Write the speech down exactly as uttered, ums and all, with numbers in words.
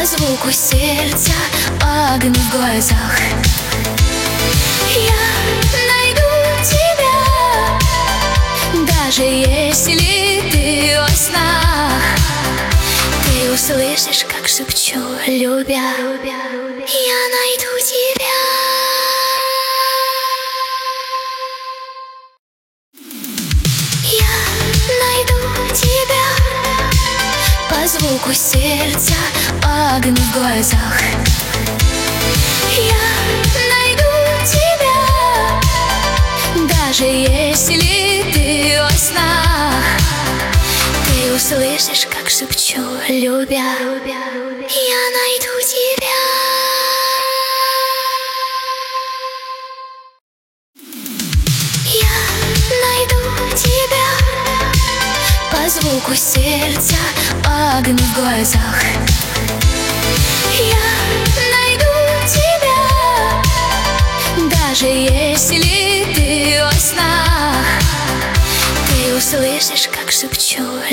звуку сердца, по огню в глазах. Я найду тебя, даже если ты во снах. Ты услышишь, как шепчу, любя, я найду тебя. Я найду тебя, по звуку сердца, по огню в глазах. Я найду тебя, даже если ты во снах. Ты услышишь, как шепчу, любя, я найду тебя. Я найду тебя, по звуку сердца, по огню в глазах. Я найду тебя, даже если ты во снах. Ты услышишь, как шепчу.